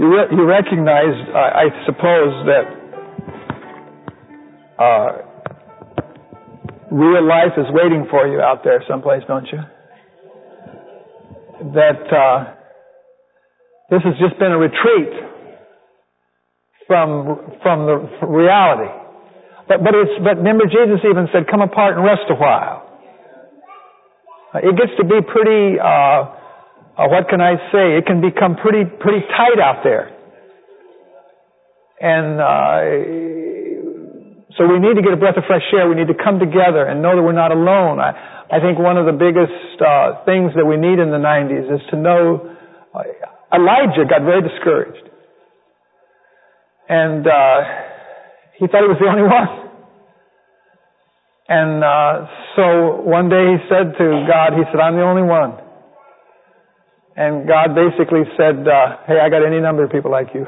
You recognized, I suppose, that real life is waiting for you out there someplace, don't you? That this has just been a retreat from the reality. But remember, Jesus even said, "Come apart and rest a while." It gets to be pretty. What can I say? It can become pretty tight out there, and so we need to get a breath of fresh air. We need to come together and know that we're not alone. I think one of the biggest things that we need in the 90s is to know Elijah got very discouraged. And he thought he was the only one. And so one day he said to God, he said, "I'm the only one." And God basically said, "Hey, I got any number of people like you."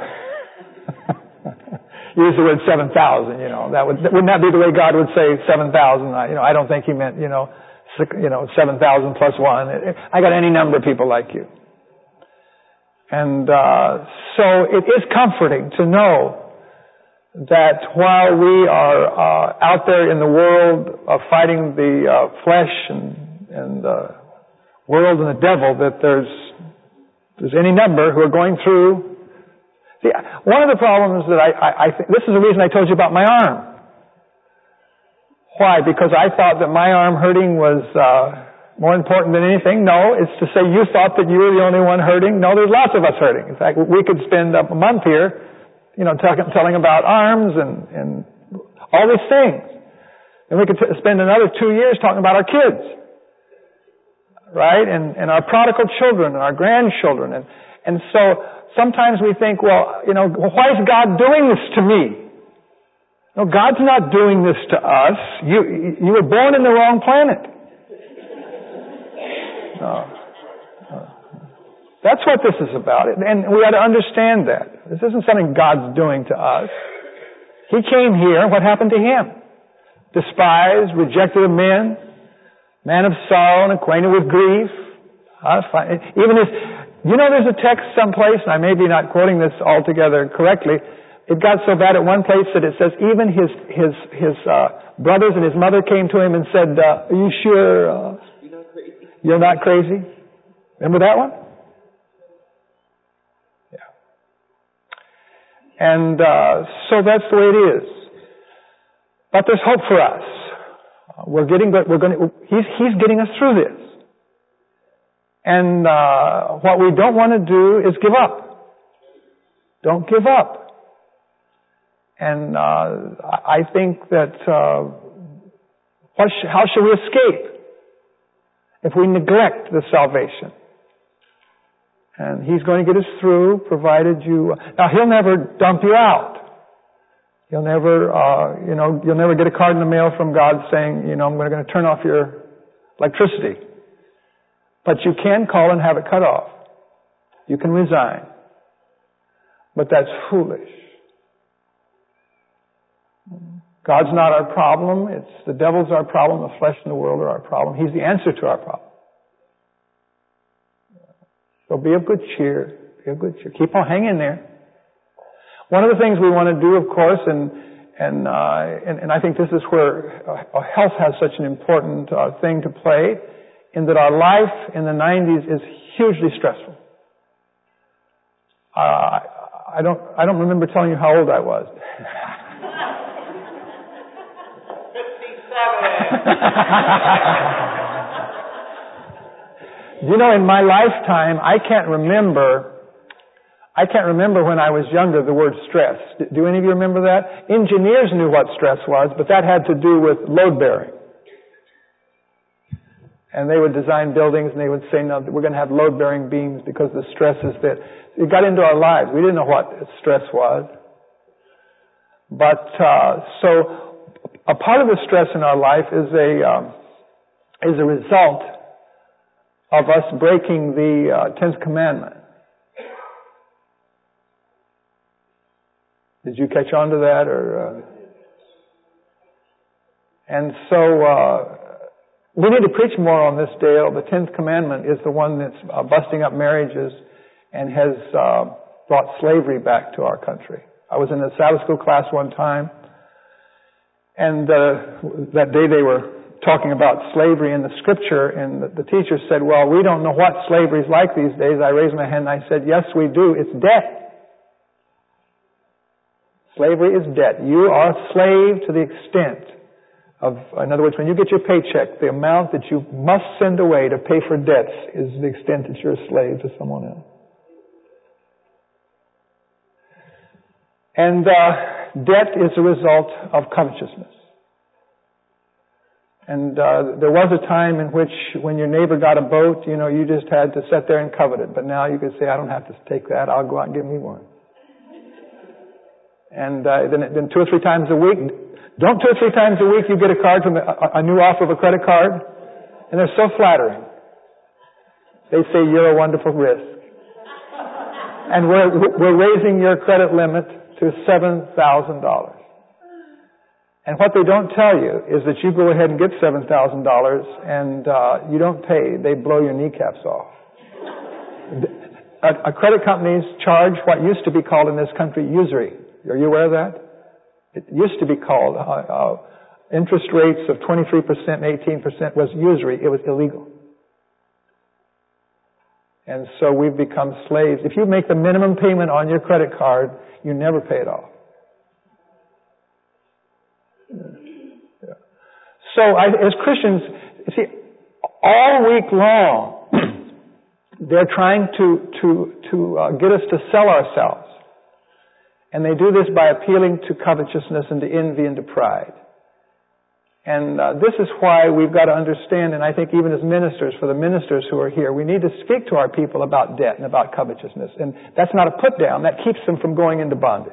Use the word 7,000, wouldn't that be the way God would say 7,000? I don't think he meant, 7,000 plus one. I got any number of people like you. And so it is comforting to know that while we are out there in the world fighting the flesh and the world and the devil, that there's any number who are going through. See, one of the problems that I think, this is the reason I told you about my arm. Why? Because I thought that my arm hurting was more important than anything. No, it's to say you thought that you were the only one hurting. No, there's lots of us hurting. In fact, we could spend a month here, telling about arms and all these things. And we could spend another 2 years talking about our kids. Right? And our prodigal children and our grandchildren. And so sometimes we think, why is God doing this to me? No, God's not doing this to us. You were born in the wrong planet. No. That's what this is about. And we ought to understand that. This isn't something God's doing to us. He came here. What happened to him? Despised, rejected of men, man of sorrow and acquainted with grief. Even there's a text someplace, and I may be not quoting this altogether correctly. It got so bad at one place that it says even his brothers and his mother came to him and said, "Are you sure you're not crazy?" Remember that one? Yeah. And so that's the way it is. But there's hope for us. He's getting us through this. And what we don't want to do is give up. Don't give up. And I think that how shall we escape if we neglect the salvation? And He's going to get us through, provided you. Now He'll never dump you out. You'll never get a card in the mail from God saying, I'm going to turn off your electricity. But you can call and have it cut off. You can resign. But that's foolish. God's not our problem. It's the devil's our problem. The flesh and the world are our problem. He's the answer to our problem. So be of good cheer. Be of good cheer. Keep on hanging there. One of the things we want to do, of course, and I think this is where health has such an important thing to play, in that our life in the 90s is hugely stressful. I don't remember telling you how old I was. 57. In my lifetime, I can't remember when I was younger the word stress. Do any of you remember that? Engineers knew what stress was, but that had to do with load bearing. And they would design buildings and they would say, no, we're going to have load bearing beams because the stress is that. It got into our lives. We didn't know what stress was. But, so a part of the stress in our life is a result of us breaking the 10th commandment. Did you catch on to that? And so we need to preach more on this, Dale. The 10th commandment is the one that's busting up marriages and has brought slavery back to our country. I was in a Sabbath school class one time, and that day they were talking about slavery in the scripture, and the teacher said, well, we don't know what slavery is like these days. I raised my hand and I said, yes, we do. It's debt. Slavery is debt. You are a slave to the extent of, in other words, when you get your paycheck, the amount that you must send away to pay for debts is the extent that you're a slave to someone else. And debt is a result of covetousness. And there was a time in which when your neighbor got a boat, you just had to sit there and covet it. But now you could say, I don't have to take that. I'll go out and get me one. And then 2 or 3 times a week, don't 2 or 3 times a week you get a card from a new offer of a credit card? And they're so flattering. They say you're a wonderful risk. And we're raising your credit limit to $7,000. And what they don't tell you is that you go ahead and get $7,000 and you don't pay. They blow your kneecaps off. Credit companies charge what used to be called in this country usury. Are you aware of that? It used to be called interest rates of 23% and 18% was usury. It was illegal. And so we've become slaves. If you make the minimum payment on your credit card, you never pay it off. Yeah. So as Christians, you see, all week long, they're trying to get us to sell ourselves. And they do this by appealing to covetousness and to envy and to pride. And this is why we've got to understand, and I think even as ministers, for the ministers who are here, we need to speak to our people about debt and about covetousness. And that's not a put down. That keeps them from going into bondage.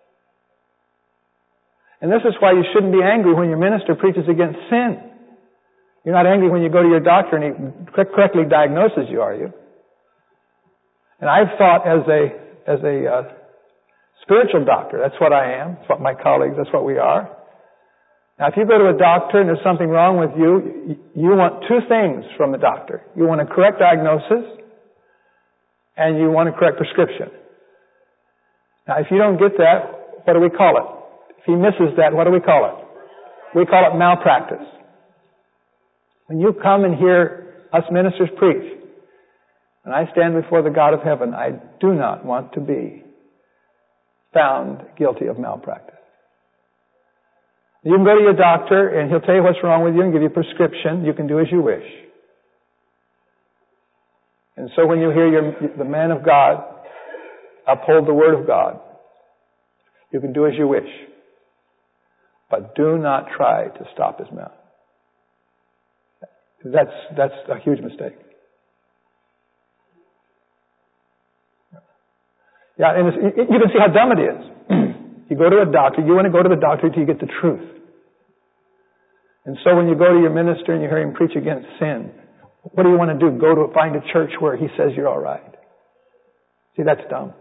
And this is why you shouldn't be angry when your minister preaches against sin. You're not angry when you go to your doctor and he correctly diagnoses you, are you? And I've thought as a spiritual doctor, that's what I am. That's what my colleagues, that's what we are. Now, if you go to a doctor and there's something wrong with you, you want 2 things from the doctor. You want a correct diagnosis and you want a correct prescription. Now, if you don't get that, what do we call it? If he misses that, what do we call it? We call it malpractice. When you come and hear us ministers preach, and I stand before the God of heaven, I do not want to be found guilty of malpractice. You can go to your doctor and he'll tell you what's wrong with you and give you a prescription. You can do as you wish. And so when you hear the man of God uphold the word of God, you can do as you wish. But do not try to stop his mouth. That's a huge mistake. Yeah, and you can see how dumb it is. You go to a doctor, you want to go to the doctor till you get the truth. And so when you go to your minister and you hear him preach against sin, what do you want to do? Go to find a church where he says you're all right. See, that's dumb.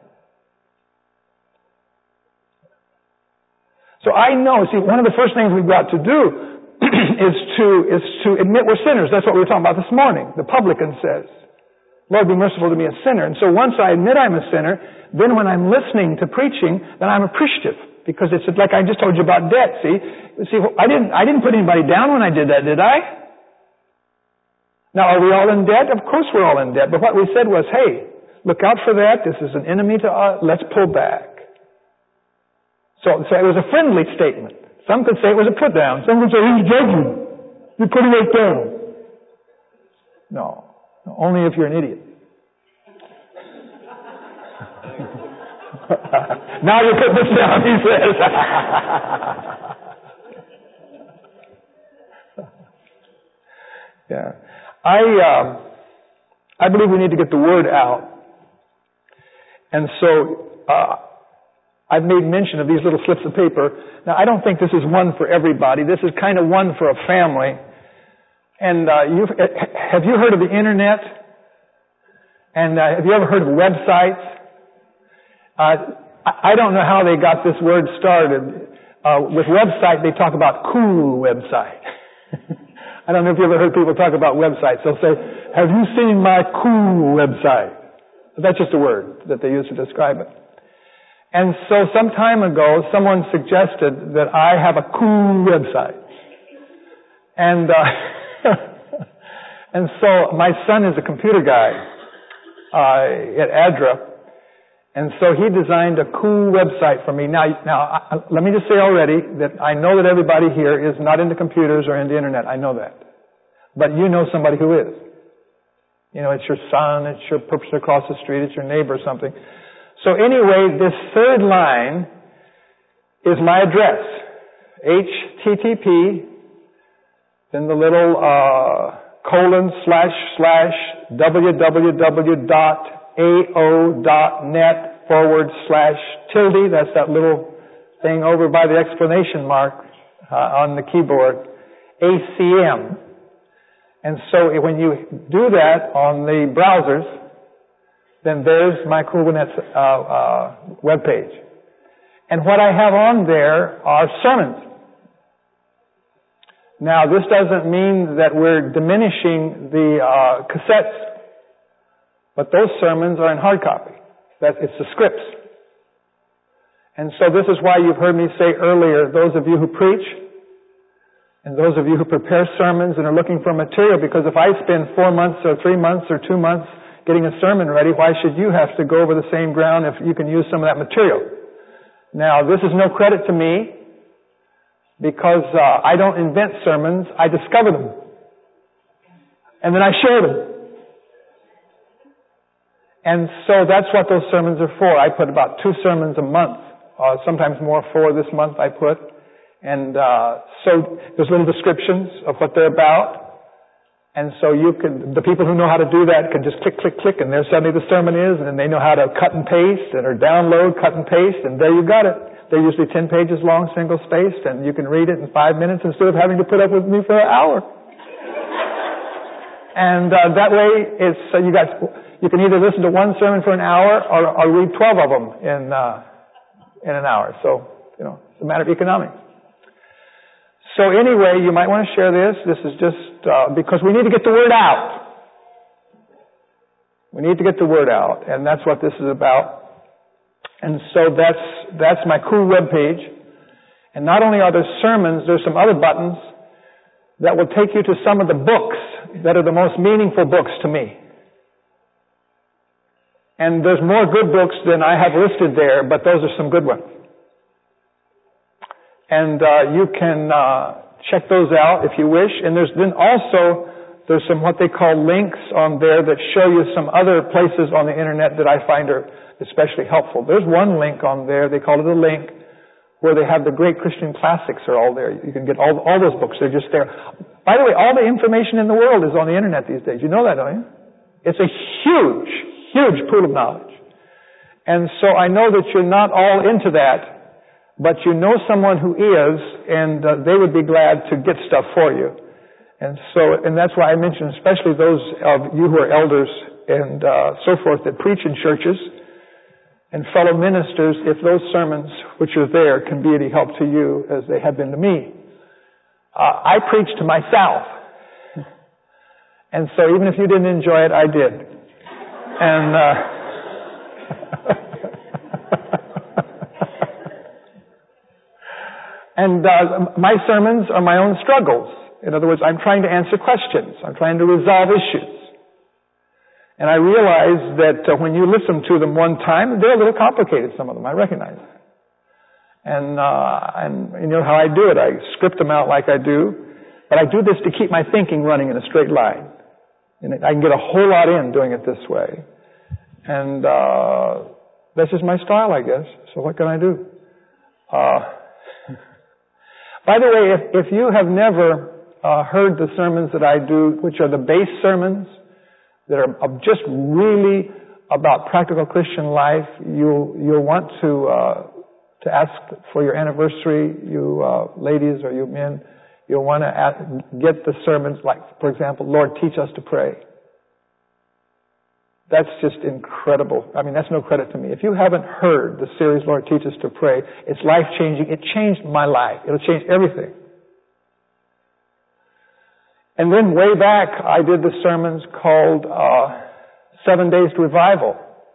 So I know, see, one of the first things we've got to do is to admit we're sinners. That's what we were talking about this morning. The publican says, Lord, be merciful to me, a sinner. And so once I admit I'm a sinner, then when I'm listening to preaching, then I'm appreciative. Because it's like I just told you about debt, see? I didn't put anybody down when I did that, did I? Now, are we all in debt? Of course we're all in debt. But what we said was, hey, look out for that. This is an enemy to us. Let's pull back. So it was a friendly statement. Some could say it was a put down. Some could say he's judging. You're putting us down. No. Only if you're an idiot. Now you put this down, he says. Yeah. I believe we need to get the word out. And so, I've made mention of these little slips of paper. Now, I don't think this is one for everybody. This is kind of one for a family. And have you heard of the internet? And have you ever heard of websites? I don't know how they got this word started. With website, they talk about cool website. I don't know if you ever heard people talk about websites. They'll say, have you seen my cool website? That's just a word that they use to describe it. And so some time ago, someone suggested that I have a cool website. And and so my son is a computer guy at ADRA. And so he designed a cool website for me. Now, let me just say already that I know that everybody here is not into computers or into internet. I know that. But you know somebody who is. You know, it's your son, it's your person across the street, it's your neighbor or something. So anyway, this third line is my address. HTTP, then the little www.ao.net/tilde. That's that little thing over by the exclamation mark on the keyboard. ACM. And so when you do that on the browsers, then there's my CoolNet webpage. And what I have on there are sermons. Now, this doesn't mean that we're diminishing the cassettes, but those sermons are in hard copy. It's the scripts. And so this is why you've heard me say earlier, those of you who preach, and those of you who prepare sermons and are looking for material, because if I spend 4 months or 3 months or 2 months getting a sermon ready, why should you have to go over the same ground if you can use some of that material? Now, this is no credit to me, because I don't invent sermons, I discover them. And then I share them. And so that's what those sermons are for. I put about 2 sermons a month, sometimes more, 4 this month I put. And so there's little descriptions of what they're about. And so the people who know how to do that can just click, click, click, and there suddenly the sermon is, and then they know how to cut and paste, or download, cut and paste, and there you got it. They're usually 10 pages long, single-spaced, and you can read it in 5 minutes instead of having to put up with me for an hour. And that way, you can either listen to one sermon for an hour or read 12 of them in an hour. So, it's a matter of economics. So anyway, you might want to share this. This is just because we need to get the word out. We need to get the word out, and that's what this is about. And so that's my cool web page. And not only are there sermons, there's some other buttons that will take you to some of the books that are the most meaningful books to me. And there's more good books than I have listed there, but those are some good ones. And you can check those out if you wish. And there's some what they call links on there that show you some other places on the internet that I find are especially helpful. There's one link on there, they call it a link, where they have the great Christian classics are all there. You can get all those books, they're just there. By the way, all the information in the world is on the internet these days. You know that, don't you? It's a huge, huge pool of knowledge. And so I know that you're not all into that, but you know someone who is, and they would be glad to get stuff for you. And that's why I mentioned especially those of you who are elders and so forth that preach in churches and fellow ministers, if those sermons which are there can be any help to you as they have been to me. I preach to myself. And so even if you didn't enjoy it, I did. And And my sermons are my own struggles. In other words, I'm trying to answer questions. I'm trying to resolve issues. And I realize that when you listen to them one time, they're a little complicated, some of them. I recognize that. And you know how I do it. I script them out like I do. But I do this to keep my thinking running in a straight line. And I can get a whole lot in doing it this way. And that's just my style, I guess. So what can I do? By the way, if you have never heard the sermons that I do, which are the base sermons, that are just really about practical Christian life, you'll want to ask for your anniversary, you ladies or you men, you'll want to get the sermons like, for example, Lord, teach us to pray. That's just incredible. I mean, that's no credit to me. If you haven't heard the series, Lord, Teach Us to Pray, it's life-changing. It changed my life. It'll change everything. And then way back, I did the sermons called 7 Days to Revival.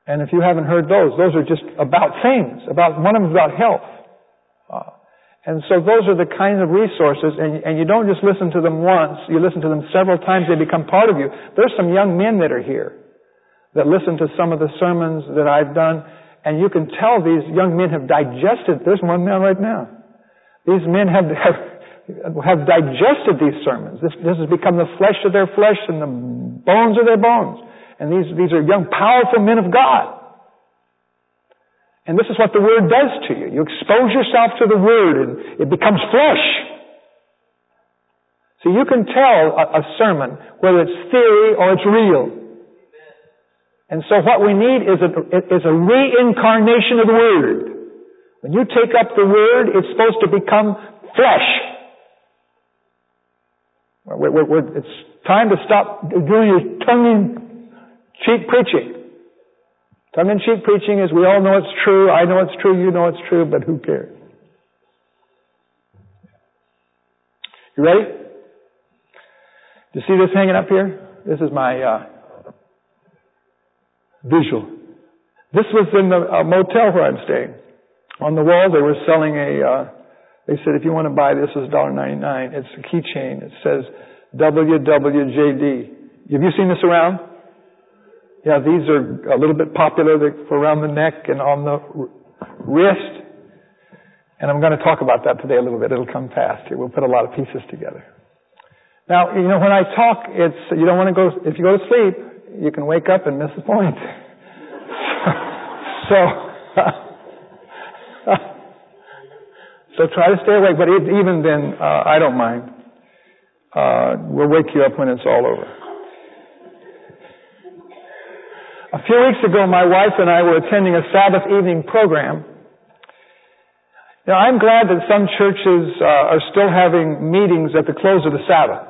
And if you haven't heard those are just about things. One of them is about health. And so those are the kinds of resources, and you don't just listen to them once, you listen to them several times, they become part of you. There's some young men that are here that listen to some of the sermons that I've done, and you can tell these young men have digested. There's one man right now. These men have digested these sermons. This has become the flesh of their flesh and the bones of their bones. And these are young, powerful men of God. And this is what the Word does to you. You expose yourself to the Word and it becomes flesh. So you can tell a sermon whether it's theory or it's real. And so what we need is a reincarnation of the Word. When you take up the Word, it's supposed to become flesh. It's time to stop doing your tongue-in-cheek preaching. Tongue-in-cheek preaching is, we all know it's true, I know it's true, you know it's true, but who cares? You ready? Do you see this hanging up here? This is my visual. This was in the motel where I'm staying. On the wall they were selling they said, if you want to buy this, it's $1.99. It's a keychain. It says WWJD. Have you seen this around? Yeah, these are a little bit popular for around the neck and on the wrist. And I'm going to talk about that today a little bit. It'll come fast here. We'll put a lot of pieces together. Now, when I talk, you don't want to if you go to sleep, you can wake up and miss the point. So try to stay awake, but even then, I don't mind. We'll wake you up when it's all over. A few weeks ago, my wife and I were attending a Sabbath evening program. Now, I'm glad that some churches are still having meetings at the close of the Sabbath.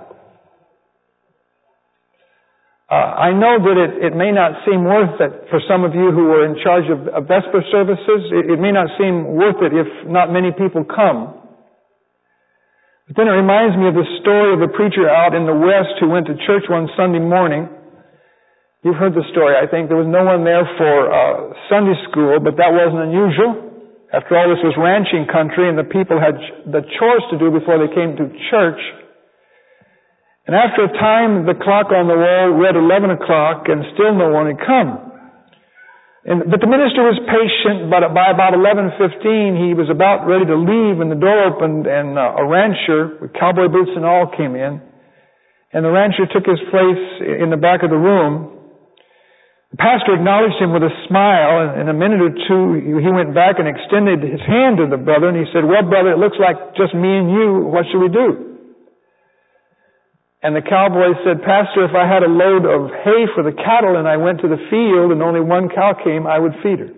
I know that it may not seem worth it for some of you who are in charge of Vesper services. It may not seem worth it if not many people come. But then it reminds me of the story of a preacher out in the West who went to church one Sunday morning. You've heard the story, I think. There was no one there for Sunday school, but that wasn't unusual. After all, this was ranching country, and the people had the chores to do before they came to church. And after a time, the clock on the wall read 11 o'clock, and still no one had come. But the minister was patient, but by about 11:15, he was about ready to leave, and the door opened, and a rancher with cowboy boots and all came in. And the rancher took his place in the back of the room. The pastor acknowledged him with a smile, and in a minute or two, he went back and extended his hand to the brother, and he said, "Well, brother, it looks like just me and you. What should we do?" And the cowboy said, "Pastor, if I had a load of hay for the cattle and I went to the field and only one cow came, I would feed her."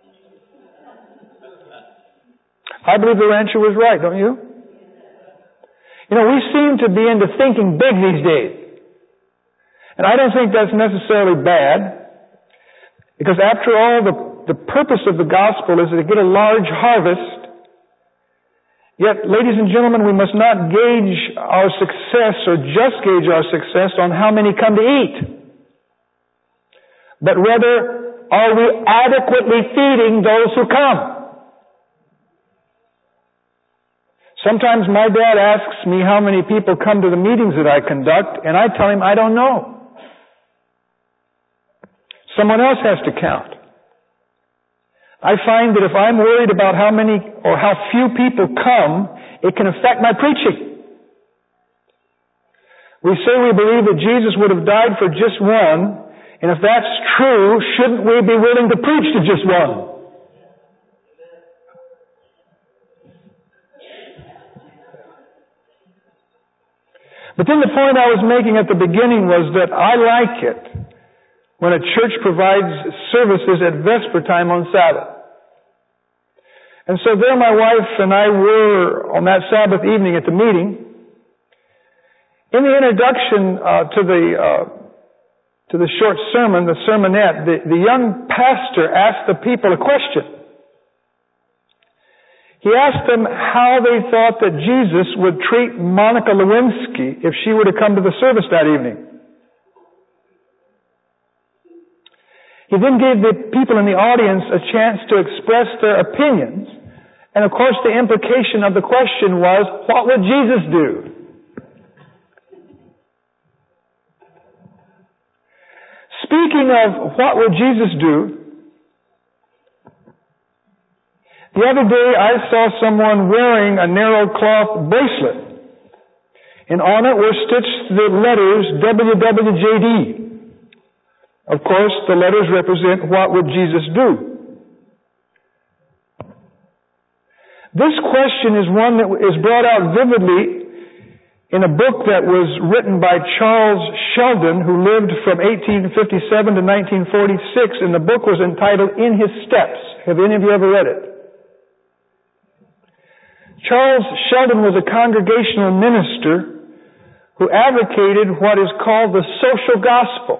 I believe the rancher was right, don't you? We seem to be into thinking big these days. And I don't think that's necessarily bad. Because after all, the purpose of the gospel is to get a large harvest. Yet, ladies and gentlemen, we must not gauge our success or just gauge our success on how many come to eat. But rather, are we adequately feeding those who come? Sometimes my dad asks me how many people come to the meetings that I conduct, and I tell him I don't know. Someone else has to count. I find that if I'm worried about how many or how few people come, it can affect my preaching. We say we believe that Jesus would have died for just one, and if that's true, shouldn't we be willing to preach to just one? But then the point I was making at the beginning was that I like it when a church provides services at Vesper time on Sabbath. And so there my wife and I were on that Sabbath evening at the meeting. In the introduction to the short sermon, the sermonette, the young pastor asked the people a question. He asked them how they thought that Jesus would treat Monica Lewinsky if she were to come to the service that evening. He then gave the people in the audience a chance to express their opinions. And of course the implication of the question was, what would Jesus do? Speaking of what would Jesus do, the other day I saw someone wearing a narrow cloth bracelet. And on it were stitched the letters WWJD. Of course, the letters represent what would Jesus do. This question is one that is brought out vividly in a book that was written by Charles Sheldon, who lived from 1857 to 1946, and the book was entitled In His Steps. Have any of you ever read it? Charles Sheldon was a congregational minister who advocated what is called the social gospel.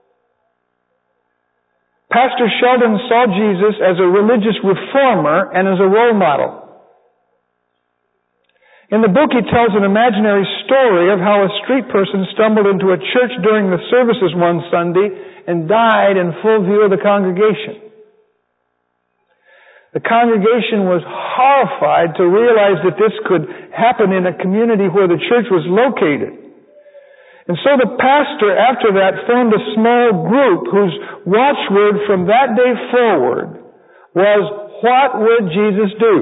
Pastor Sheldon saw Jesus as a religious reformer and as a role model. In the book, he tells an imaginary story of how a street person stumbled into a church during the services one Sunday and died in full view of the congregation. The congregation was horrified to realize that this could happen in a community where the church was located. And so the pastor, after that, formed a small group whose watchword from that day forward was, what would Jesus do?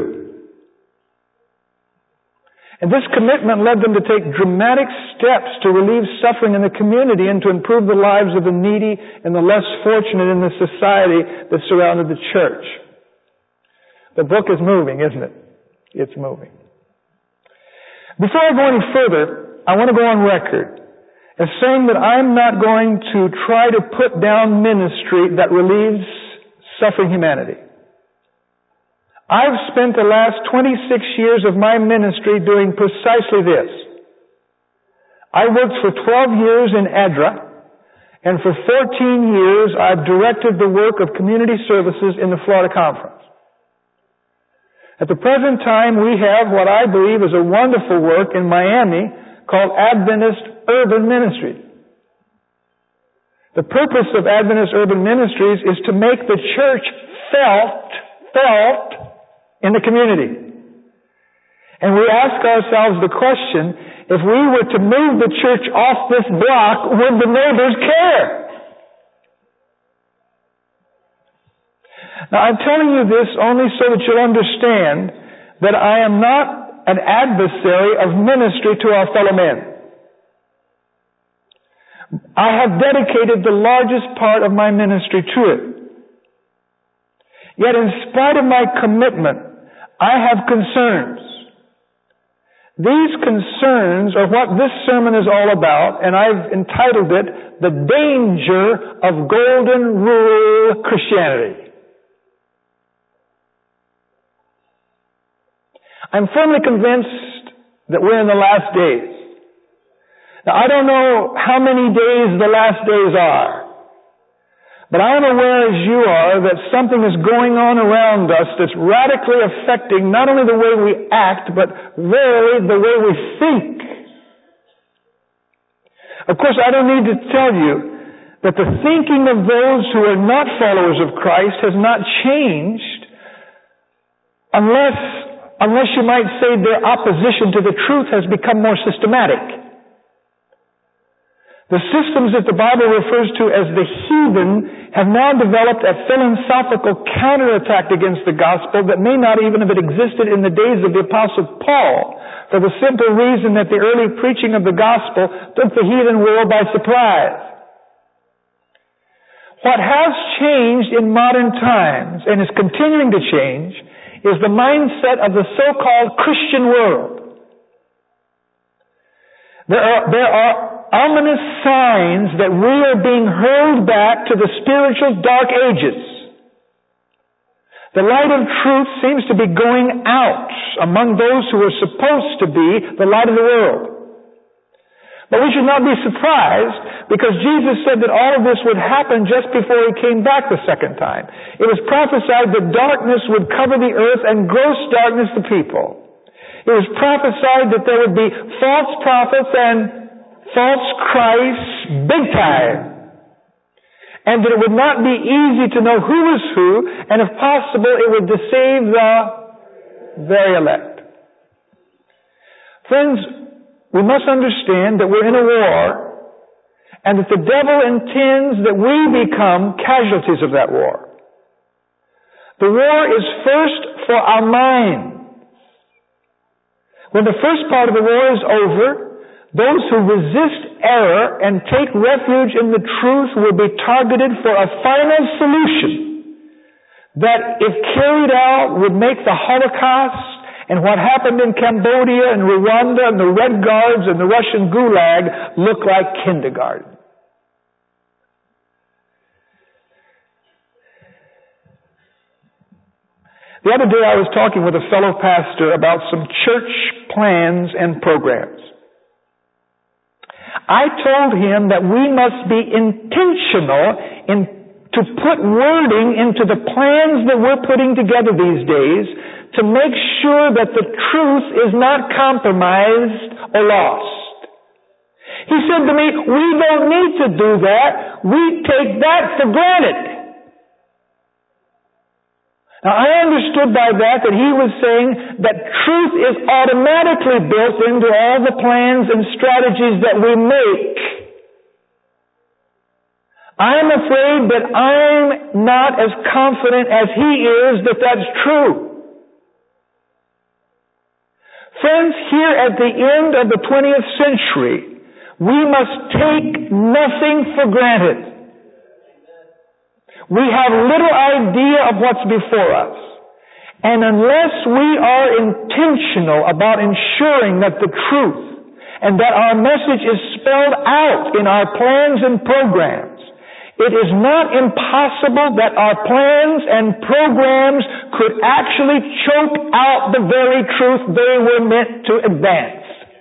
And this commitment led them to take dramatic steps to relieve suffering in the community and to improve the lives of the needy and the less fortunate in the society that surrounded the church. The book is moving, isn't it? It's moving. Before I go any further, I want to go on record as saying that I'm not going to try to put down ministry that relieves suffering humanity. I've spent the last 26 years of my ministry doing precisely this. I worked for 12 years in ADRA, and for 14 years I've directed the work of community services in the Florida Conference. At the present time, we have what I believe is a wonderful work in Miami called Adventist Urban Ministries. The purpose of Adventist Urban Ministries is to make the church felt in the community. And we ask ourselves the question, if we were to move the church off this block, would the neighbors care? Now, I'm telling you this only so that you'll understand that I am not an adversary of ministry to our fellow men. I have dedicated the largest part of my ministry to it. Yet in spite of my commitment, I have concerns. These concerns are what this sermon is all about, and I've entitled it, The Danger of Golden Rule Christianity. I'm firmly convinced that we're in the last days. Now, I don't know how many days the last days are, but I am aware as you are that something is going on around us that's radically affecting not only the way we act, but really the way we think. Of course, I don't need to tell you that the thinking of those who are not followers of Christ has not changed unless you might say their opposition to the truth has become more systematic. The systems that the Bible refers to as the heathen have now developed a philosophical counterattack against the gospel that may not even have existed in the days of the Apostle Paul, for the simple reason that the early preaching of the gospel took the heathen world by surprise. What has changed in modern times, and is continuing to change, is the mindset of the so-called Christian world. There are ominous signs that we are being hurled back to the spiritual dark ages. The light of truth seems to be going out among those who are supposed to be the light of the world. But we should not be surprised, because Jesus said that all of this would happen just before He came back the second time. It was prophesied that darkness would cover the earth and gross darkness the people. It was prophesied that there would be false prophets and false Christs big time. and that it would not be easy to know who was who, and if possible, it would deceive the very elect. Friends, we must understand that we're in a war, and that the devil intends that we become casualties of that war. The war is first for our mind. When the first part of the war is over, those who resist error and take refuge in the truth will be targeted for a final solution that, if carried out, would make the Holocaust and what happened in Cambodia and Rwanda and the Red Guards and the Russian Gulag look like kindergarten. The other day I was talking with a fellow pastor about some church plans and programs. I told him that we must be intentional to put wording into the plans that we're putting together these days to make sure that the truth is not compromised or lost. He said to me, we don't need to do that. We take that for granted. Now, I understood by that he was saying that truth is automatically built into all the plans and strategies that we make. I'm afraid that I'm not as confident as he is that that's true. Friends, here at the end of the 20th century, we must take nothing for granted. We have little idea of what's before us. And unless we are intentional about ensuring that the truth and that our message is spelled out in our plans and programs, it is not impossible that our plans and programs could actually choke out the very truth they were meant to advance.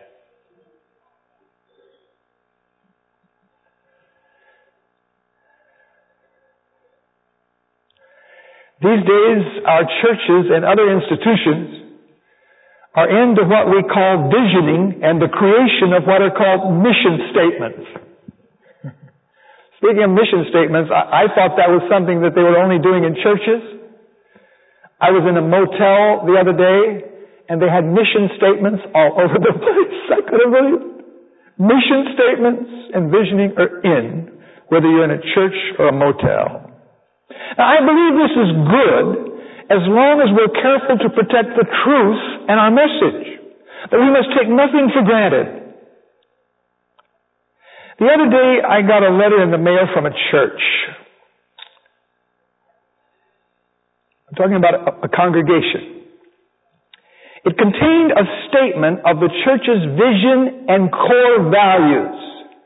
These days, our churches and other institutions are into what we call visioning and the creation of what are called mission statements. Speaking of mission statements, I thought that was something that they were only doing in churches. I was in a motel the other day, and they had mission statements all over the place. I couldn't believe it. Mission statements and visioning are in, whether you're in a church or a motel. Now, I believe this is good as long as we're careful to protect the truth and our message. That we must take nothing for granted. The other day, I got a letter in the mail from a church. I'm talking about a congregation. It contained a statement of the church's vision and core values.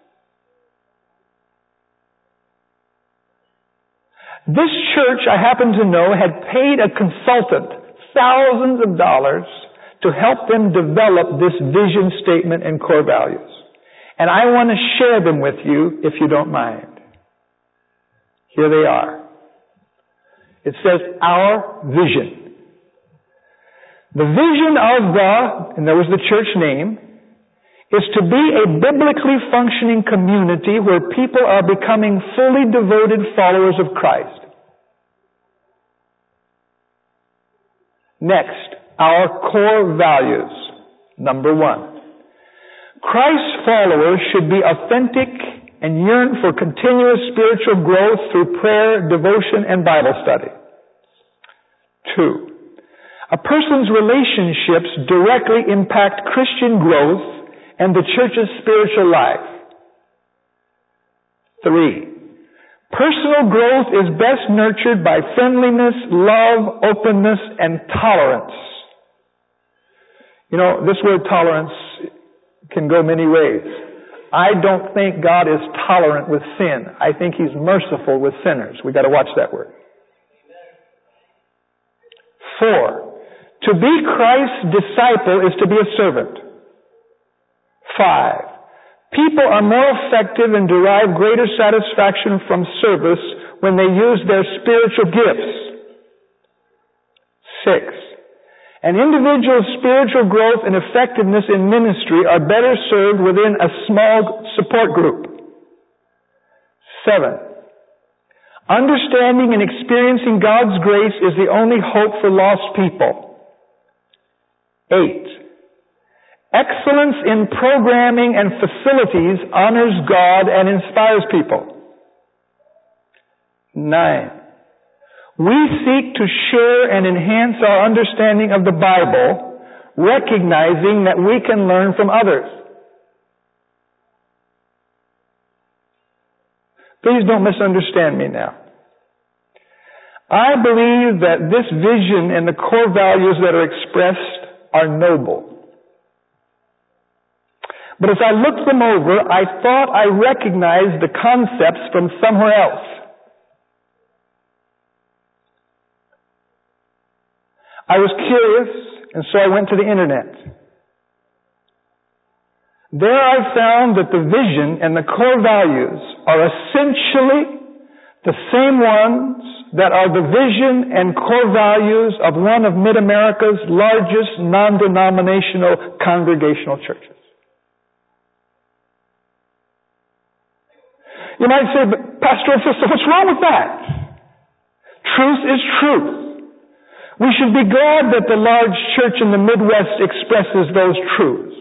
This church, I happen to know, had paid a consultant thousands of dollars to help them develop this vision statement and core values. And I want to share them with you, if you don't mind. Here they are. It says, our vision. The vision of and there was the church name, is to be a biblically functioning community where people are becoming fully devoted followers of Christ. Next, our core values. Number 1. Christ's followers should be authentic and yearn for continuous spiritual growth through prayer, devotion, and Bible study. 2. A person's relationships directly impact Christian growth and the church's spiritual life. 3. Personal growth is best nurtured by friendliness, love, openness, and tolerance. You know, this word tolerance can go many ways. I don't think God is tolerant with sin. I think He's merciful with sinners. We've got to watch that word. 4. To be Christ's disciple is to be a servant. 5. People are more effective and derive greater satisfaction from service when they use their spiritual gifts. 6. An individual's spiritual growth and effectiveness in ministry are better served within a small support group. 7. Understanding and experiencing God's grace is the only hope for lost people. 8. Excellence in programming and facilities honors God and inspires people. 9. We seek to share and enhance our understanding of the Bible, recognizing that we can learn from others. Please don't misunderstand me now. I believe that this vision and the core values that are expressed are noble. But as I looked them over, I thought I recognized the concepts from somewhere else. I was curious, and so I went to the internet. There I found that the vision and the core values are essentially the same ones that are the vision and core values of one of Mid-America's largest non-denominational congregational churches. You might say, but Pastor Official, what's wrong with that? Truth is truth. We should be glad that the large church in the Midwest expresses those truths.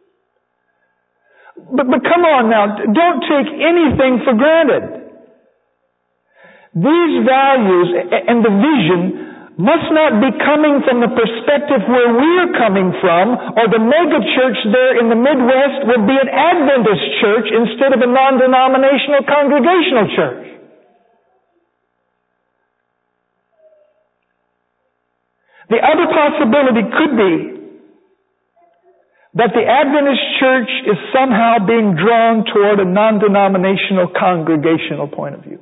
But come on now, don't take anything for granted. These values and the vision must not be coming from the perspective where we're coming from, or the mega church there in the Midwest would be an Adventist church instead of a non-denominational congregational church. The other possibility could be that the Adventist church is somehow being drawn toward a non-denominational congregational point of view.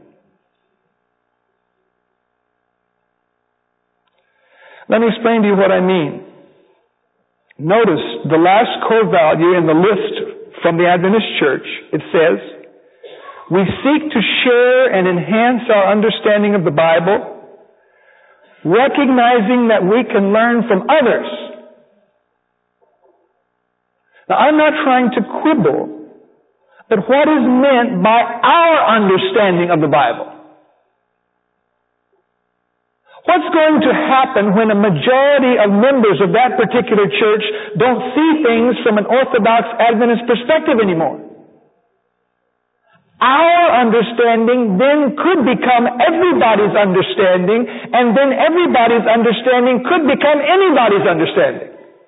Let me explain to you what I mean. Notice the last core value in the list from the Adventist church. It says, we seek to share and enhance our understanding of the Bible, recognizing that we can learn from others. Now, I'm not trying to quibble, but what is meant by our understanding of the Bible? What's going to happen when a majority of members of that particular church don't see things from an Orthodox Adventist perspective anymore? Our understanding then could become everybody's understanding, and then everybody's understanding could become anybody's understanding.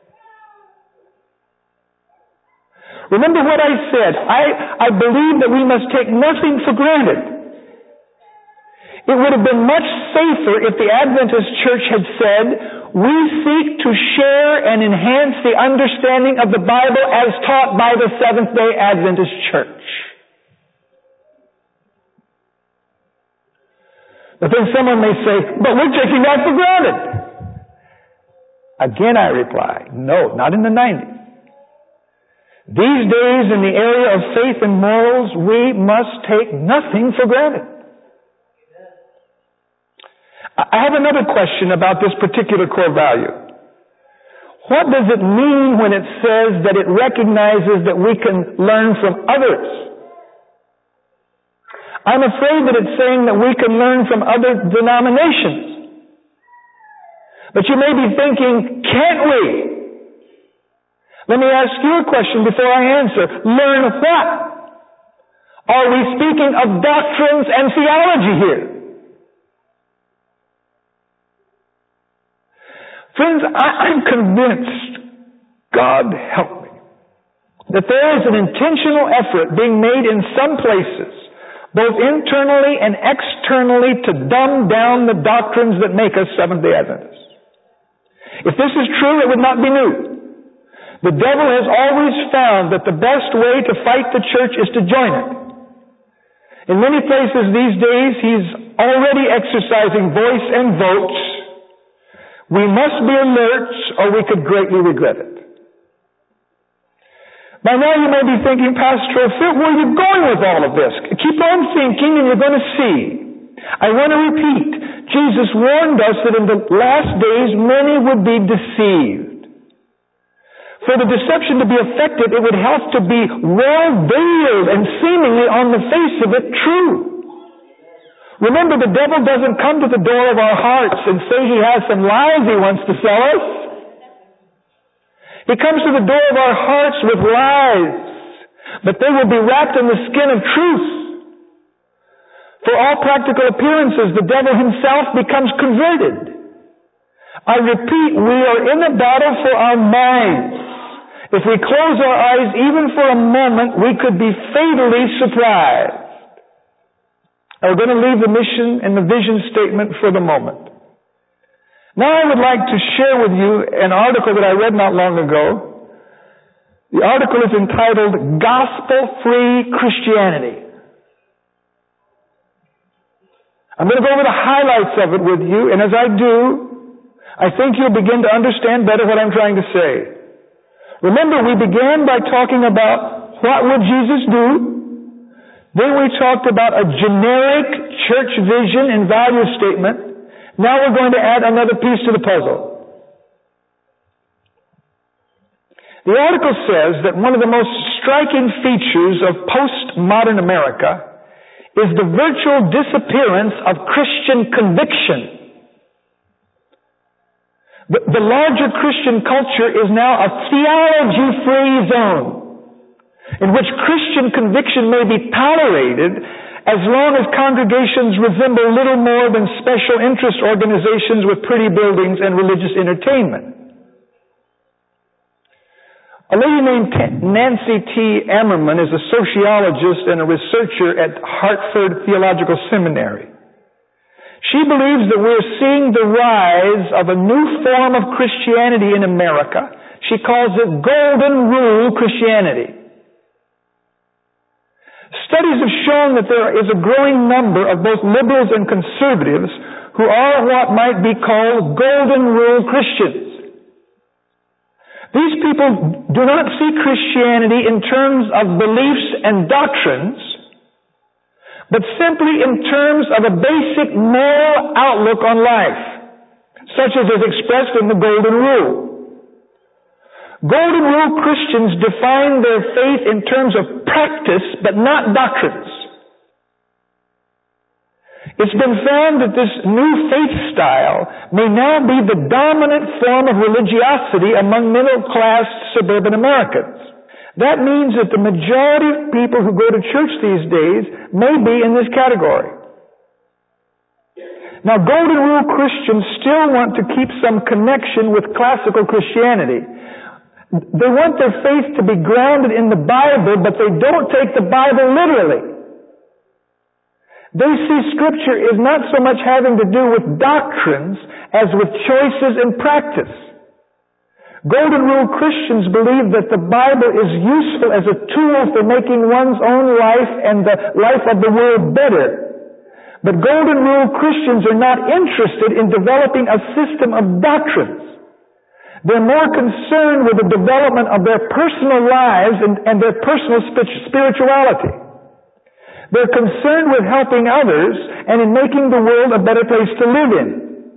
Remember what I said. I believe that we must take nothing for granted. It would have been much safer if the Adventist church had said, we seek to share and enhance the understanding of the Bible as taught by the Seventh-day Adventist church. But then someone may say, but we're taking that for granted. Again, I reply, no, not in the 90s. These days, in the area of faith and morals, we must take nothing for granted. I have another question about this particular core value. What does it mean when it says that it recognizes that we can learn from others? I'm afraid that it's saying that we can learn from other denominations. But you may be thinking, can't we? Let me ask you a question before I answer. Learn what? Are we speaking of doctrines and theology here? Friends, I'm convinced, God help me, that there is an intentional effort being made in some places, both internally and externally, to dumb down the doctrines that make us Seventh-day Adventists. If this is true, it would not be new. The devil has always found that the best way to fight the church is to join it. In many places these days, he's already exercising voice and votes. We must be alert, or we could greatly regret it. By now you may be thinking, Pastor Phil, where are you going with all of this? Keep on thinking and you're going to see. I want to repeat, Jesus warned us that in the last days many would be deceived. For the deception to be effective, it would have to be well veiled and seemingly on the face of it true. Remember, the devil doesn't come to the door of our hearts and say he has some lies he wants to sell us. He comes to the door of our hearts with lies, but they will be wrapped in the skin of truth. For all practical appearances, the devil himself becomes converted. I repeat, we are in a battle for our minds. If we close our eyes even for a moment, we could be fatally surprised. We're going to leave the mission and the vision statement for the moment. Now I would like to share with you an article that I read not long ago. The article is entitled Gospel-Free Christianity. I'm going to go over the highlights of it with you, and as I do, I think you'll begin to understand better what I'm trying to say. Remember, we began by talking about what would Jesus do. Then we talked about a generic church vision and value statement. Now we're going to add another piece to the puzzle. The article says that one of the most striking features of postmodern America is the virtual disappearance of Christian conviction. The larger Christian culture is now a theology-free zone in which Christian conviction may be tolerated as long as congregations resemble little more than special interest organizations with pretty buildings and religious entertainment. A lady named Nancy T. Ammerman is a sociologist and a researcher at Hartford Theological Seminary. She believes that we're seeing the rise of a new form of Christianity in America. She calls it Golden Rule Christianity. Studies have shown that there is a growing number of both liberals and conservatives who are what might be called Golden Rule Christians. These people do not see Christianity in terms of beliefs and doctrines, but simply in terms of a basic moral outlook on life, such as is expressed in the Golden Rule. Golden Rule Christians define their faith in terms of practice, but not doctrines. It's been found that this new faith style may now be the dominant form of religiosity among middle-class suburban Americans. That means that the majority of people who go to church these days may be in this category. Now, Golden Rule Christians still want to keep some connection with classical Christianity. They want their faith to be grounded in the Bible, but they don't take the Bible literally. They see Scripture is not so much having to do with doctrines as with choices and practice. Golden Rule Christians believe that the Bible is useful as a tool for making one's own life and the life of the world better. But Golden Rule Christians are not interested in developing a system of doctrines. They're more concerned with the development of their personal lives and their personal spirituality. They're concerned with helping others and in making the world a better place to live in.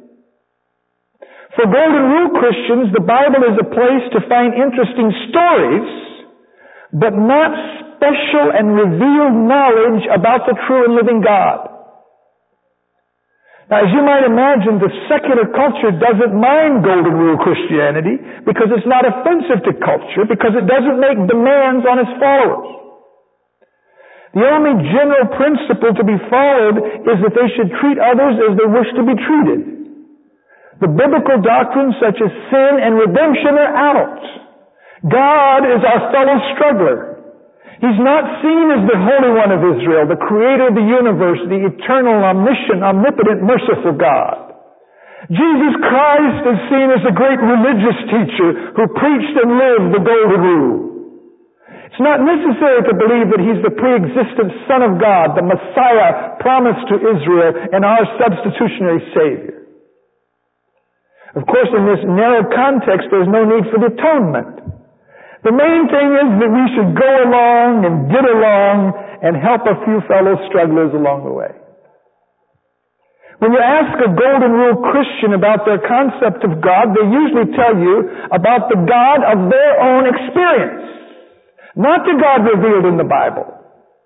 For Golden Rule Christians, the Bible is a place to find interesting stories, but not special and revealed knowledge about the true and living God. Now, as you might imagine, the secular culture doesn't mind Golden Rule Christianity because it's not offensive to culture, because it doesn't make demands on its followers. The only general principle to be followed is that they should treat others as they wish to be treated. The biblical doctrines such as sin and redemption are out. God is our fellow struggler. He's not seen as the Holy One of Israel, the Creator of the universe, the eternal, omniscient, omnipotent, merciful God. Jesus Christ is seen as the great religious teacher who preached and lived the Golden Rule. It's not necessary to believe that He's the pre-existent Son of God, the Messiah promised to Israel and our substitutionary Savior. Of course, in this narrow context, there's no need for the atonement. The main thing is that we should go along and get along and help a few fellow strugglers along the way. When you ask a Golden Rule Christian about their concept of God, they usually tell you about the God of their own experience, not the God revealed in the Bible.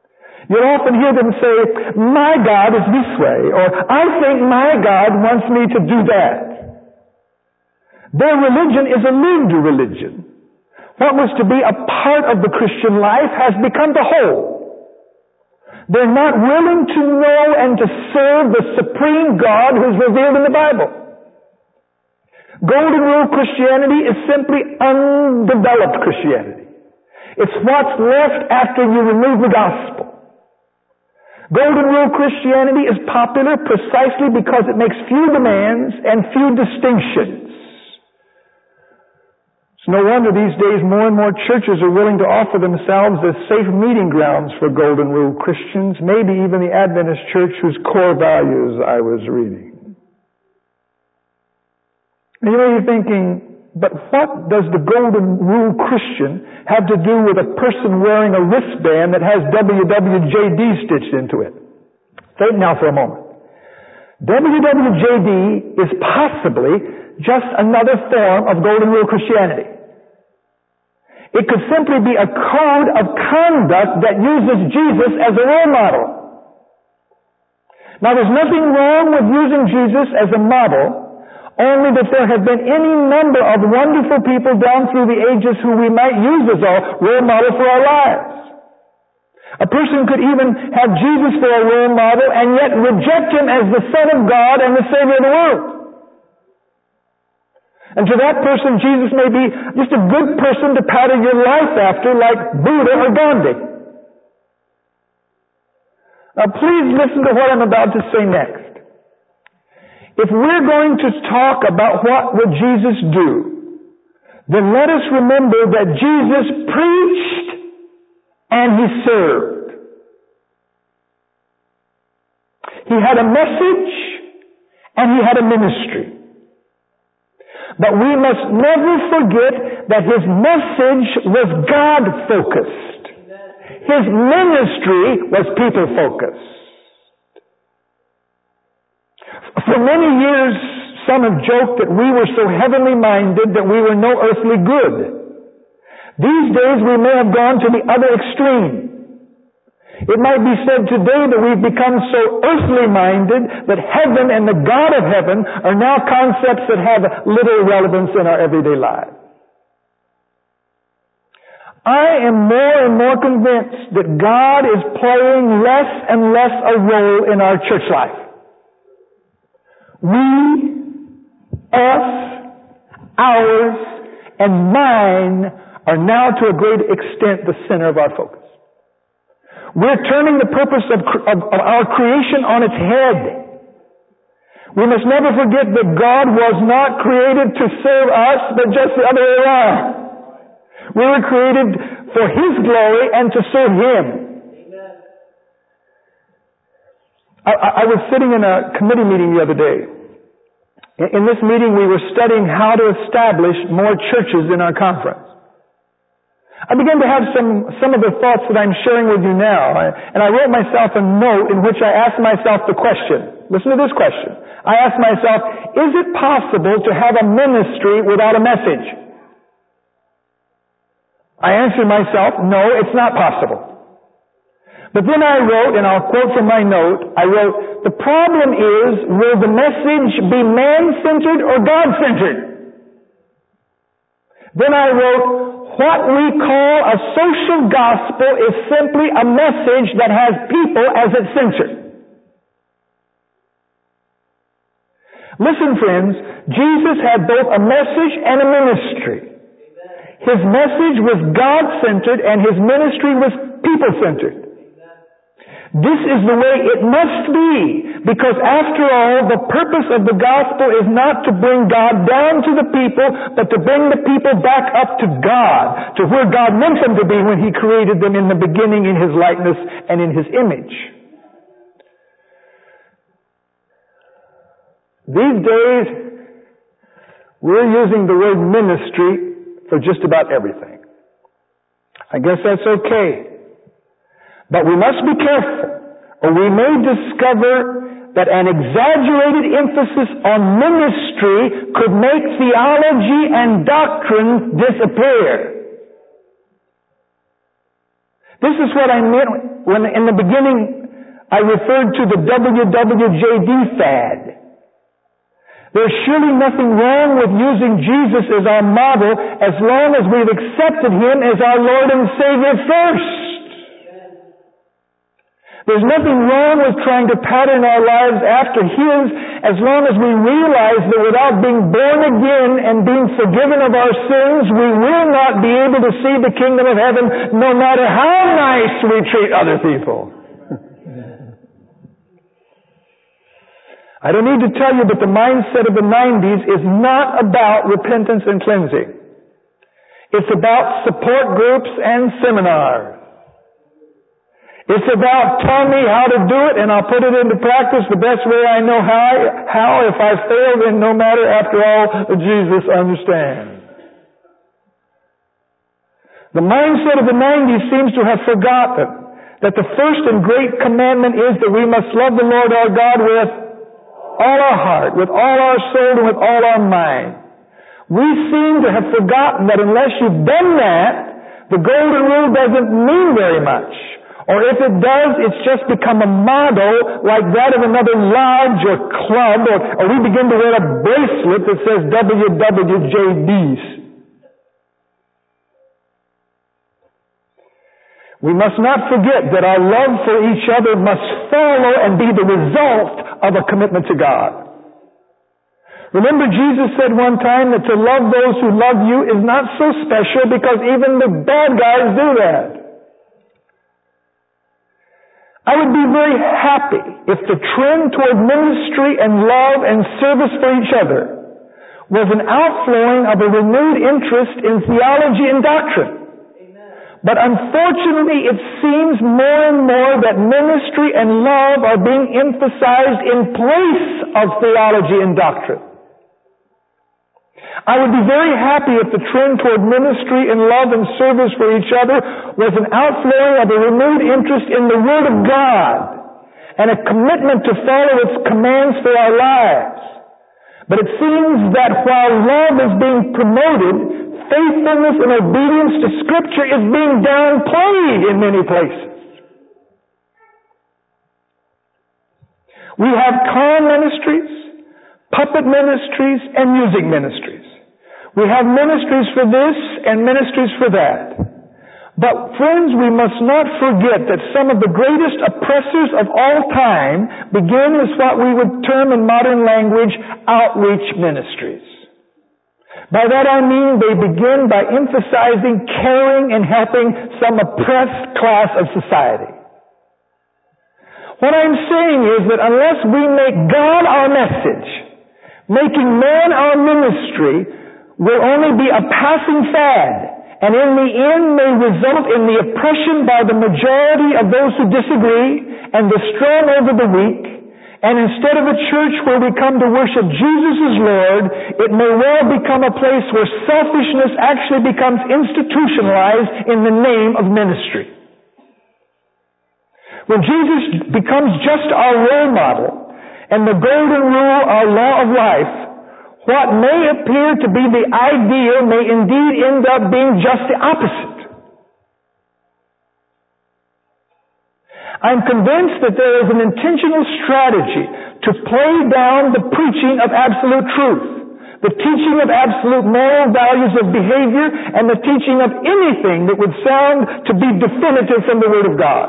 You'll often hear them say, my God is this way, or I think my God wants me to do that. Their religion is a lived religion. What was to be a part of the Christian life has become the whole. They're not willing to know and to serve the supreme God who's revealed in the Bible. Golden Rule Christianity is simply undeveloped Christianity. It's what's left after you remove the gospel. Golden Rule Christianity is popular precisely because it makes few demands and few distinctions. It's no wonder these days more and more churches are willing to offer themselves as safe meeting grounds for Golden Rule Christians, maybe even the Adventist church whose core values I was reading. And you may be thinking, but what does the Golden Rule Christian have to do with a person wearing a wristband that has WWJD stitched into it? Think now for a moment. WWJD is possibly just another form of Golden Rule Christianity. It could simply be a code of conduct that uses Jesus as a role model. Now, there's nothing wrong with using Jesus as a model, only that there have been any number of wonderful people down through the ages who we might use as a role model for our lives. A person could even have Jesus for a role model and yet reject Him as the Son of God and the Savior of the world. And to that person, Jesus may be just a good person to pattern your life after, like Buddha or Gandhi. Now please listen to what I'm about to say next. If we're going to talk about what would Jesus do, then let us remember that Jesus preached and He served. He had a message and He had a ministry. But we must never forget that His message was God-focused. His ministry was people-focused. For many years, some have joked that we were so heavenly minded that we were no earthly good. These days we may have gone to the other extreme. It might be said today that we've become so earthly minded that heaven and the God of heaven are now concepts that have little relevance in our everyday lives. I am more and more convinced that God is playing less and less a role in our church life. We, us, ours, and mine are now to a great extent the center of our focus. We're turning the purpose of our creation on its head. We must never forget that God was not created to serve us, but just the other way around. We were created for His glory and to serve Him. I was sitting in a committee meeting the other day. In this meeting, we were studying how to establish more churches in our conference. I began to have some of the thoughts that I'm sharing with you now, and I wrote myself a note in which I asked myself the question. Listen to this question. I asked myself, is it possible to have a ministry without a message? I answered myself, no, it's not possible. But then I wrote, and I'll quote from my note, I wrote, the problem is, will the message be man-centered or God-centered? Then I wrote, what we call a social gospel is simply a message that has people as its center. Listen, friends, Jesus had both a message and a ministry. His message was God-centered and His ministry was people-centered. This is the way it must be, because after all, the purpose of the gospel is not to bring God down to the people, but to bring the people back up to God, to where God meant them to be when He created them in the beginning in His likeness and in His image. These days, we're using the word ministry for just about everything. I guess that's okay. But we must be careful, or we may discover that an exaggerated emphasis on ministry could make theology and doctrine disappear. This is what I meant when in the beginning I referred to the WWJD fad. There's surely nothing wrong with using Jesus as our model as long as we've accepted Him as our Lord and Savior first. There's nothing wrong with trying to pattern our lives after His as long as we realize that without being born again and being forgiven of our sins, we will not be able to see the kingdom of heaven no matter how nice we treat other people. I don't need to tell you, but the mindset of the 90s is not about repentance and cleansing. It's about support groups and seminars. It's about tell me how to do it and I'll put it into practice the best way I know how. If I fail, then no matter, after all, Jesus understands. The mindset of the 90s seems to have forgotten that the first and great commandment is that we must love the Lord our God with all our heart, with all our soul, and with all our mind. We seem to have forgotten that unless you've done that, the golden rule doesn't mean very much. Or if it does, it's just become a model like that of another lodge or club, or we begin to wear a bracelet that says WWJDs. We must not forget that our love for each other must follow and be the result of a commitment to God. Remember, Jesus said one time that to love those who love you is not so special because even the bad guys do that. I would be very happy if the trend toward ministry and love and service for each other was an outflowing of a renewed interest in theology and doctrine. But unfortunately, it seems more and more that ministry and love are being emphasized in place of theology and doctrine. I would be very happy if the trend toward ministry and love and service for each other was an outflowing of a renewed interest in the Word of God and a commitment to follow its commands for our lives. But it seems that while love is being promoted, faithfulness and obedience to Scripture is being downplayed in many places. We have clown ministries, puppet ministries, and music ministries. We have ministries for this and ministries for that. But friends, we must not forget that some of the greatest oppressors of all time begin as what we would term in modern language outreach ministries. By that I mean they begin by emphasizing caring and helping some oppressed class of society. What I'm saying is that unless we make God our message, making man our ministry will only be a passing fad, and in the end may result in the oppression by the majority of those who disagree and the strong over the weak. And instead of a church where we come to worship Jesus as Lord, it may well become a place where selfishness actually becomes institutionalized in the name of ministry. When Jesus becomes just our role model and the golden rule our law of life, what may appear to be the ideal may indeed end up being just the opposite. I'm convinced that there is an intentional strategy to play down the preaching of absolute truth, the teaching of absolute moral values of behavior, and the teaching of anything that would sound to be definitive from the Word of God.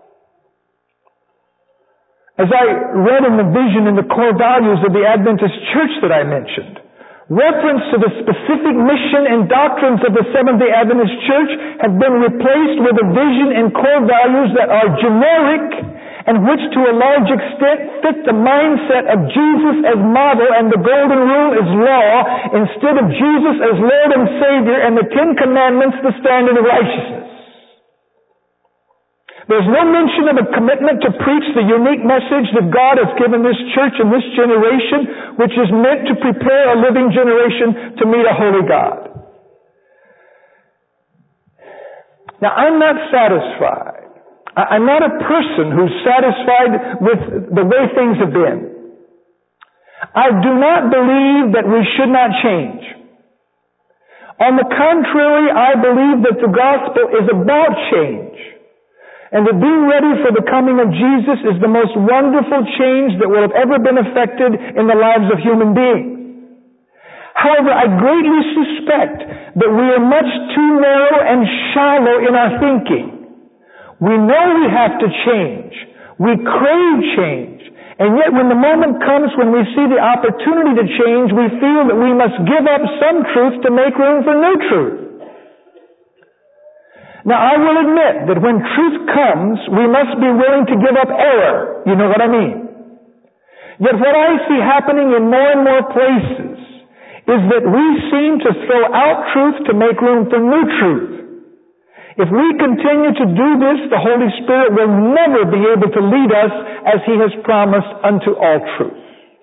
As I read in the vision in the core values of the Adventist Church that I mentioned, reference to the specific mission and doctrines of the Seventh-day Adventist Church have been replaced with a vision and core values that are generic and which to a large extent fit the mindset of Jesus as model and the golden rule as law instead of Jesus as Lord and Savior and the Ten Commandments the standard of righteousness. There's no mention of a commitment to preach the unique message that God has given this church and this generation, which is meant to prepare a living generation to meet a holy God. Now, I'm not satisfied. I'm not a person who's satisfied with the way things have been. I do not believe that we should not change. On the contrary, I believe that the gospel is about change. And that being ready for the coming of Jesus is the most wonderful change that will have ever been effected in the lives of human beings. However, I greatly suspect that we are much too narrow and shallow in our thinking. We know we have to change. We crave change. And yet when the moment comes when we see the opportunity to change, we feel that we must give up some truth to make room for new truth. Now, I will admit that when truth comes, we must be willing to give up error. You know what I mean? Yet what I see happening in more and more places is that we seem to throw out truth to make room for new truth. If we continue to do this, the Holy Spirit will never be able to lead us as He has promised unto all truth.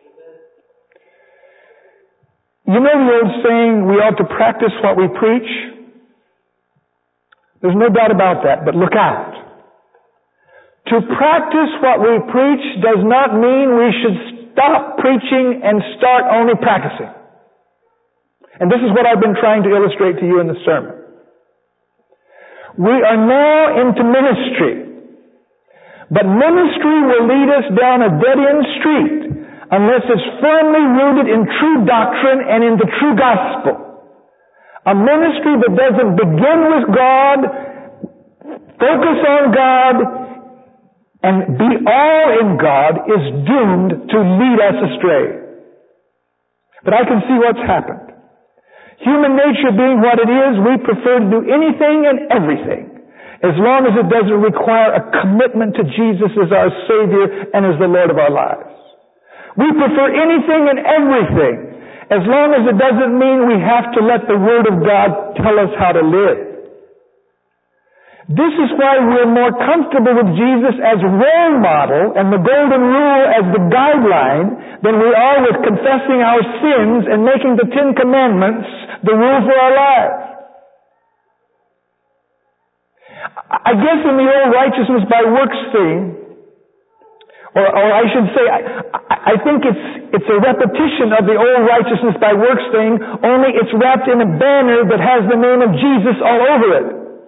You know the old saying, we ought to practice what we preach? There's no doubt about that, but look out. To practice what we preach does not mean we should stop preaching and start only practicing. And this is what I've been trying to illustrate to you in the sermon. We are now into ministry, but ministry will lead us down a dead-end street unless it's firmly rooted in true doctrine and in the true gospel. A ministry that doesn't begin with God, focus on God, and be all in God is doomed to lead us astray. But I can see what's happened. Human nature being what it is, we prefer to do anything and everything as long as it doesn't require a commitment to Jesus as our Savior and as the Lord of our lives. We prefer anything and everything as long as it doesn't mean we have to let the Word of God tell us how to live. This is why we're more comfortable with Jesus as role model and the golden rule as the guideline than we are with confessing our sins and making the Ten Commandments the rule for our lives. I guess in the old righteousness by works thing, or I should say, I think it's a repetition of the old righteousness by works thing, only it's wrapped in a banner that has the name of Jesus all over it.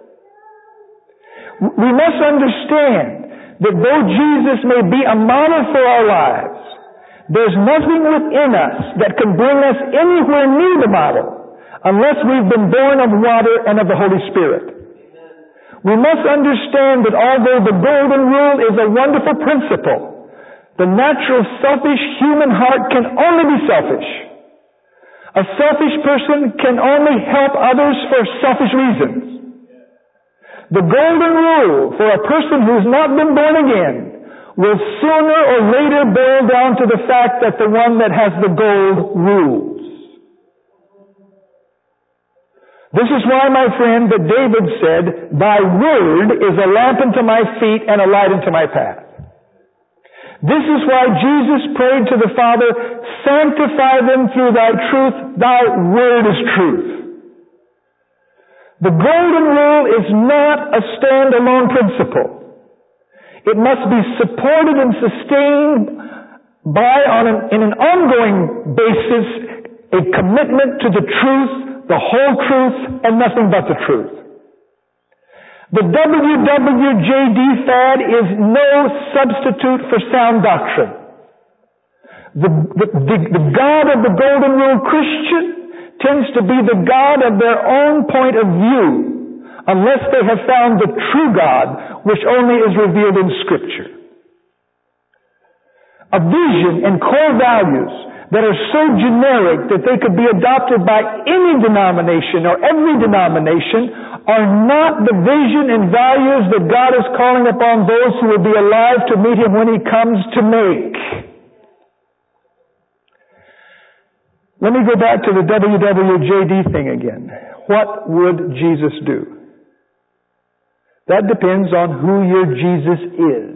We must understand that though Jesus may be a model for our lives, there's nothing within us that can bring us anywhere near the model unless we've been born of water and of the Holy Spirit. We must understand that although the golden rule is a wonderful principle, the natural selfish human heart can only be selfish. A selfish person can only help others for selfish reasons. The golden rule for a person who's not been born again will sooner or later boil down to the fact that the one that has the gold rules. This is why, my friend, that David said, "Thy word is a lamp unto my feet and a light unto my path." This is why Jesus prayed to the Father, "Sanctify them through thy truth, thy word is truth." The golden rule is not a standalone principle. It must be supported and sustained by, in an ongoing basis, a commitment to the truth, the whole truth, and nothing but the truth. The WWJD fad is no substitute for sound doctrine. The God of the golden rule Christian tends to be the God of their own point of view, unless they have found the true God, which only is revealed in Scripture. A vision and core values that are so generic that they could be adopted by any denomination or every denomination are not the vision and values that God is calling upon those who will be alive to meet Him when He comes to make. Let me go back to the WWJD thing again. What would Jesus do? That depends on who your Jesus is.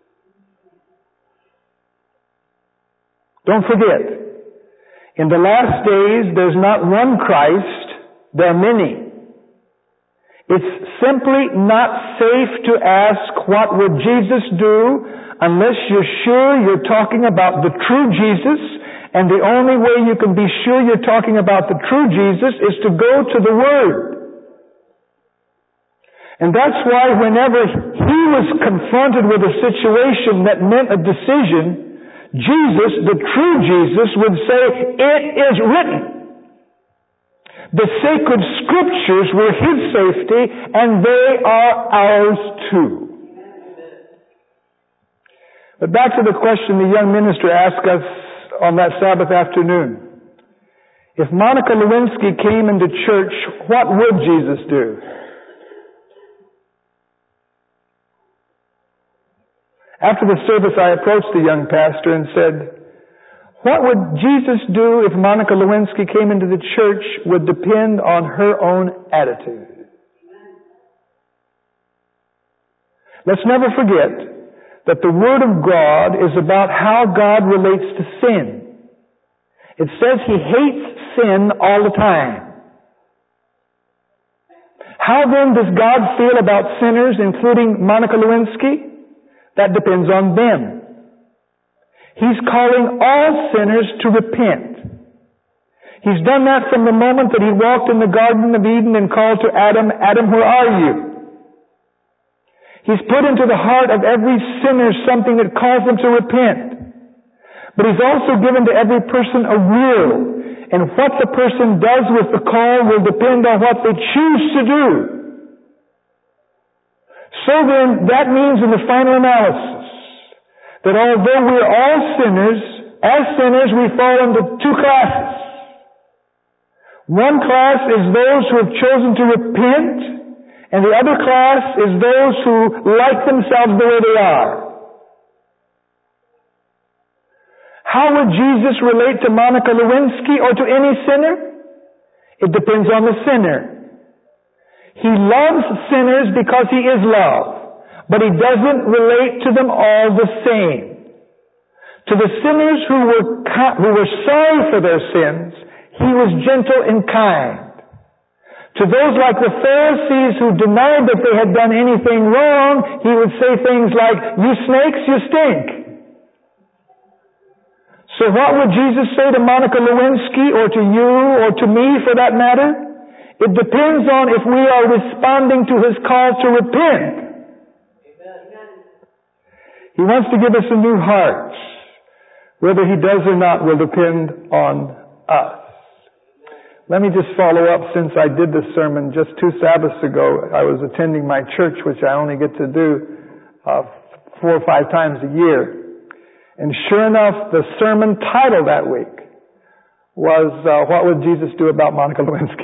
Don't forget, in the last days, there's not one Christ, there are many. It's simply not safe to ask, what would Jesus do, unless you're sure you're talking about the true Jesus, and the only way you can be sure you're talking about the true Jesus is to go to the Word. And that's why whenever he was confronted with a situation that meant a decision, Jesus, the true Jesus, would say, "It is written." The sacred scriptures were his safety, and they are ours too. But back to the question the young minister asked us on that Sabbath afternoon. If Monica Lewinsky came into church, what would Jesus do? After the service, I approached the young pastor and said, "What would Jesus do if Monica Lewinsky came into the church would depend on her own attitude." Let's never forget that the Word of God is about how God relates to sin. It says He hates sin all the time. How then does God feel about sinners, including Monica Lewinsky? That depends on them. He's calling all sinners to repent. He's done that from the moment that He walked in the Garden of Eden and called to Adam, "Adam, where are you?" He's put into the heart of every sinner something that calls them to repent. But He's also given to every person a will. And what the person does with the call will depend on what they choose to do. So then, that means in the final analysis, that although we're all sinners, as sinners we fall into two classes. One class is those who have chosen to repent, and the other class is those who like themselves the way they are. How would Jesus relate to Monica Lewinsky or to any sinner? It depends on the sinner. He loves sinners because He is love, but He doesn't relate to them all the same. To the sinners who were sorry for their sins, He was gentle and kind. To those like the Pharisees who denied that they had done anything wrong, He would say things like, "You snakes, you stink." So what would Jesus say to Monica Lewinsky or to you or to me for that matter? It depends on if we are responding to His call to repent. He wants to give us a new heart. Whether He does or not will depend on us. Let me just follow up, since I did this sermon just 2 Sabbaths ago. I was attending my church, which I only get to do 4 or 5 times a year. And sure enough, the sermon title that week was, "What would Jesus do about Monica Lewinsky?"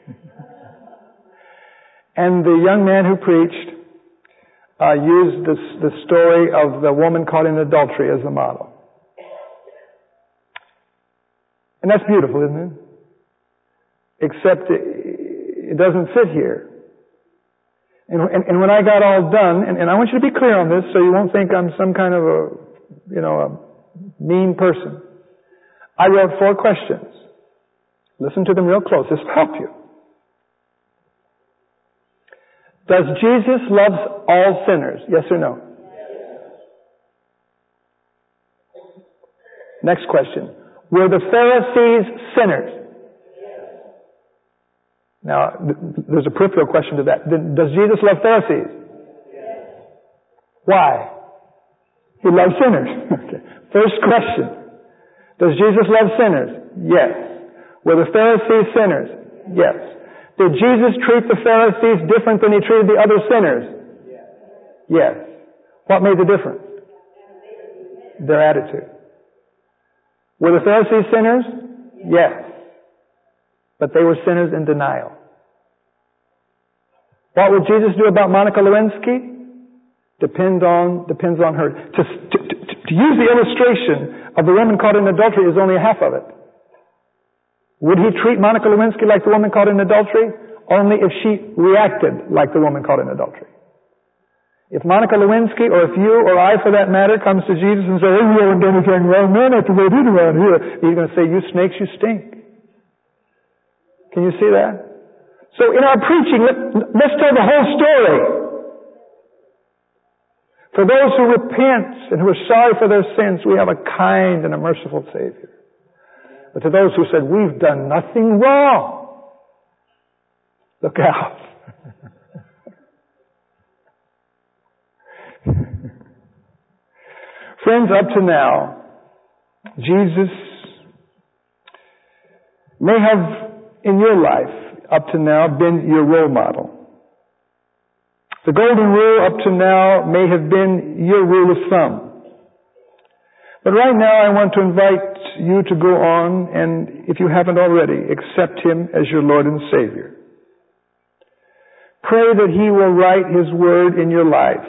And the young man who preached used the story of the woman caught in adultery as the model. And that's beautiful, isn't it? Except it doesn't fit here. And when I got all done, and I want you to be clear on this so you won't think I'm some kind of a mean person. I wrote 4 questions. Listen to them real close. This will help you. Does Jesus love all sinners? Yes or no? Next question. Were the Pharisees sinners? Now, there's a peripheral question to that. Does Jesus love Pharisees? Why? He loves sinners. Okay. First question. Does Jesus love sinners? Yes. Were the Pharisees sinners? Yes. Did Jesus treat the Pharisees different than He treated the other sinners? Yes. What made the difference? Their attitude. Were the Pharisees sinners? Yes. But they were sinners in denial. What would Jesus do about Monica Lewinsky? Depends on her. To use the illustration of the woman caught in adultery is only half of it. Would He treat Monica Lewinsky like the woman caught in adultery? Only if she reacted like the woman caught in adultery. If Monica Lewinsky, or if you or I for that matter, comes to Jesus and says, "Oh, you haven't done anything wrong, man, that's the way it is around here," He's going to say, "You snakes, you stink." Can you see that? So in our preaching, let's tell the whole story. For those who repent and who are sorry for their sins, we have a kind and a merciful Savior. But to those who said, "We've done nothing wrong," look out. Friends, up to now, Jesus may have, in your life, up to now, been your role model. The golden rule up to now may have been your rule of thumb. But right now I want to invite you to go on and, if you haven't already, accept Him as your Lord and Savior. Pray that He will write His Word in your life.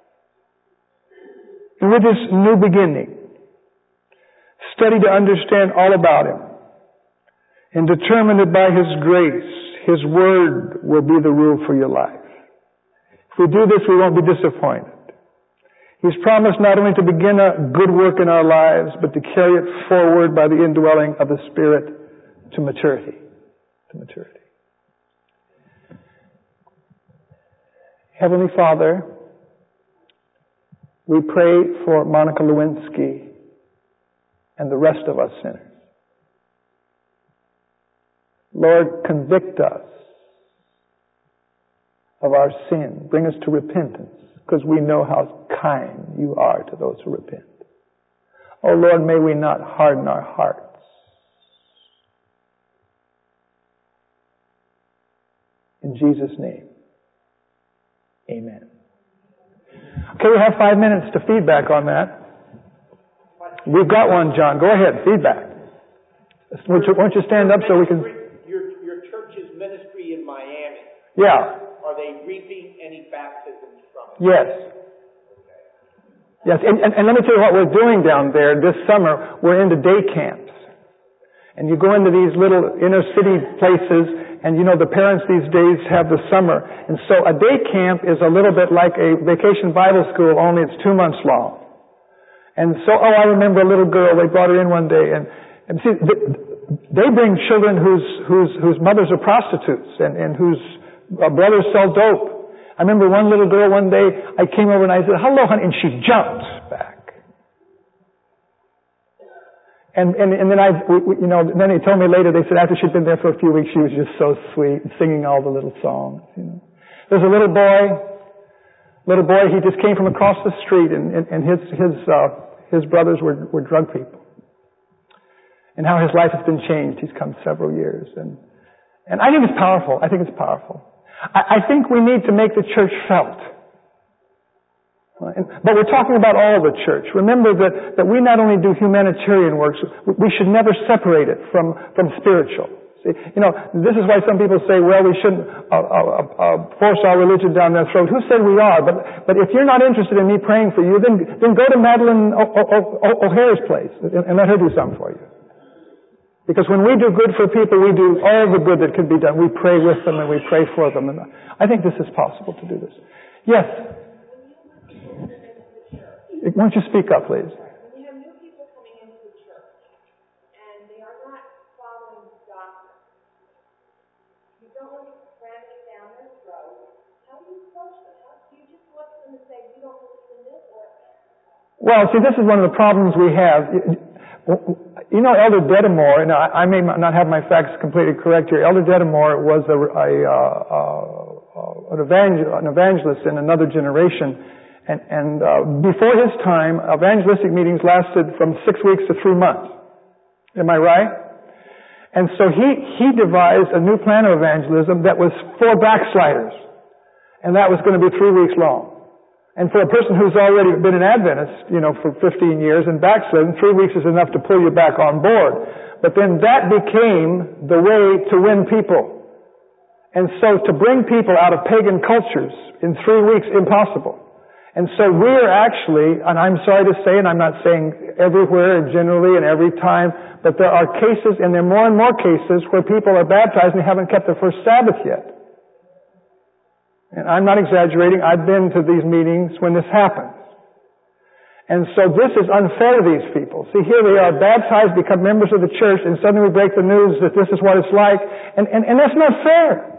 And with this new beginning, study to understand all about Him and determine that by His grace, His Word will be the rule for your life. If we do this, we won't be disappointed. He's promised not only to begin a good work in our lives, but to carry it forward by the indwelling of the Spirit to maturity. To maturity. Heavenly Father, we pray for Monica Lewinsky and the rest of us sinners. Lord, convict us of our sin. Bring us to repentance, because we know how kind you are to those who repent. Oh Lord, may we not harden our hearts. In Jesus' name, amen. Okay, we have 5 minutes to feedback on that. We've got one, John. Go ahead, feedback. Won't you stand up so we can... Your church's ministry in Miami. Yeah. Are they reaping any baptisms from it? Yes. Yes, and let me tell you what we're doing down there this summer. We're into day camps. And you go into these little inner city places, and you know the parents these days have the summer. And so a day camp is a little bit like a vacation Bible school, only it's 2 months long. And so, I remember a little girl, they brought her in one day, and see, they bring children whose mothers are prostitutes, and whose brothers sell dope. I remember one little girl one day, I came over and I said, "Hello, honey," and she jumped back. And then then they told me later, they said after she'd been there for a few weeks, she was just so sweet, singing all the little songs, There's a little boy, he just came from across the street, and his brothers were drug people. And how his life has been changed. He's come several years. And I think it's powerful. I think we need to make the church felt. But we're talking about all the church. Remember that we not only do humanitarian works, we should never separate it from spiritual. See, this is why some people say, well, we shouldn't force our religion down their throat. Who said we are? But if you're not interested in me praying for you, then go to Madeline O'Hare's place and let her do something for you. Because when we do good for people, we do all the good that can be done. We pray with them and we pray for them. And I think this is possible to do this. Yes? Why don't you speak up, please? When you have new people coming into the church and they are not following the doctrine, you don't want to cram it down their throat. How do you approach them? Do you just look at them and say, "You don't believe in this"? Well, see, this is one of the problems we have. Elder Dedamore, and I may not have my facts completely correct here. Elder Dedamore was an evangelist in another generation, and before his time, evangelistic meetings lasted from 6 weeks to 3 months. Am I right? And so he devised a new plan of evangelism that was for backsliders, and that was going to be 3 weeks long. And for a person who's already been an Adventist, for 15 years and backslidden, 3 weeks is enough to pull you back on board. But then that became the way to win people. And so to bring people out of pagan cultures in 3 weeks, impossible. And so we're actually, and I'm sorry to say, and I'm not saying everywhere and generally and every time, but there are cases, and there are more and more cases, where people are baptized and they haven't kept their first Sabbath yet. And I'm not exaggerating. I've been to these meetings when this happens. And so this is unfair to these people. See, here they are baptized, become members of the church, and suddenly we break the news that this is what it's like. And that's not fair.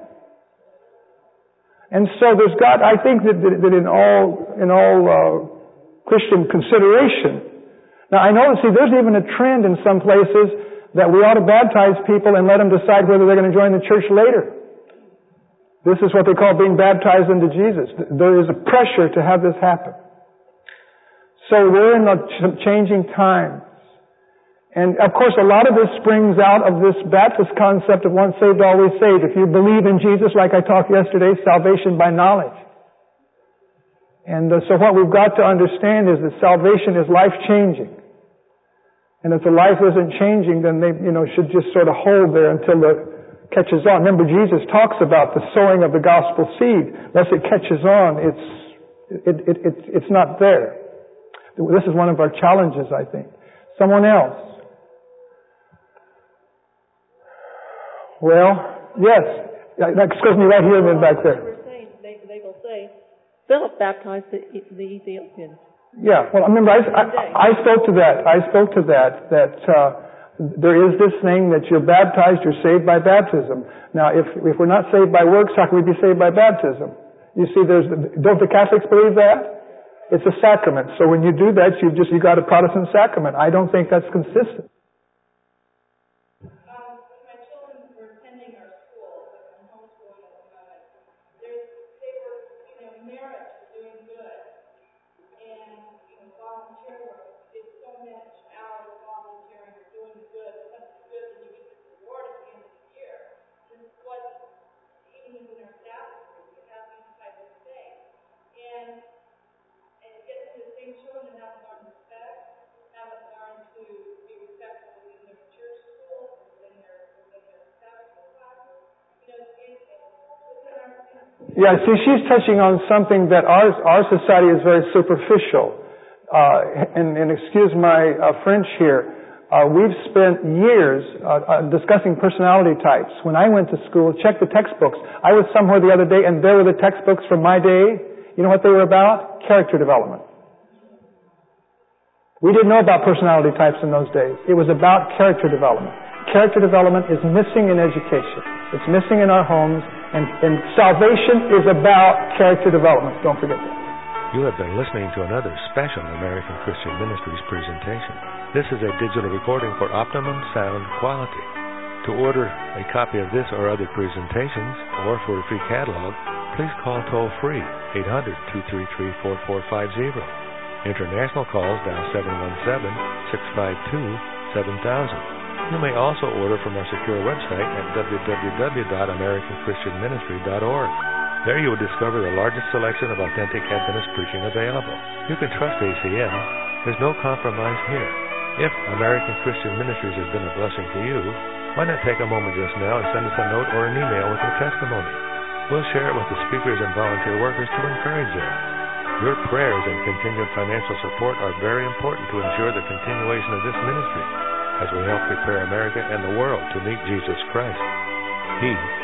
And so I think that in all Christian consideration. Now I know, there's even a trend in some places that we ought to baptize people and let them decide whether they're going to join the church later. This is what they call being baptized into Jesus. There is a pressure to have this happen. So we're in the changing times. And of course, a lot of this springs out of this Baptist concept of once saved, always saved. If you believe in Jesus, like I talked yesterday, salvation by knowledge. And so what we've got to understand is that salvation is life-changing. And if the life isn't changing, then they, should just sort of hold there until it catches on. Remember, Jesus talks about the sowing of the gospel seed. Unless it catches on, it's not there. This is one of our challenges, I think. Someone else. Well, yes. Excuse me, right here and then back there. They will say, Philip baptized the Ethiopians. Yeah, well, I remember I spoke to that, that there is this thing that you're baptized, you're saved by baptism. Now, if we're not saved by works, how can we be saved by baptism? You see, don't the Catholics believe that? It's a sacrament. So when you do that, you got a Protestant sacrament. I don't think that's consistent. My children were attending our school, but I'm homeschooling at the moment. They were, merit for doing good. And, volunteer work. It's so much hours of volunteering or doing good. That's good, and you get this reward at the end of the year. This is what, even within our staff group, we have these types of things. And getting the same children haven't learned respect, haven't learned to be respectful in their church schools, within their Sabbath school classes. Yeah, see, she's touching on something that our society is very superficial. And excuse my French here. We've spent years discussing personality types. When I went to school, check the textbooks. I was somewhere the other day, and there were the textbooks from my day. You know what they were about? Character development. We didn't know about personality types in those days. It was about character development. Character development is missing in education. It's missing in our homes. And salvation is about character development. Don't forget that. You have been listening to another special American Christian Ministries presentation. This is a digital recording for optimum sound quality. To order a copy of this or other presentations, or for a free catalog, please call toll-free 800-233-4450. International calls dial 717-652-7000. You may also order from our secure website at www.americanchristianministry.org. There you will discover the largest selection of authentic Adventist preaching available. You can trust ACM. There's no compromise here. If American Christian Ministries has been a blessing to you, why not take a moment just now and send us a note or an email with your testimony? We'll share it with the speakers and volunteer workers to encourage them. Your prayers and continued financial support are very important to ensure the continuation of this ministry as we help prepare America and the world to meet Jesus Christ. He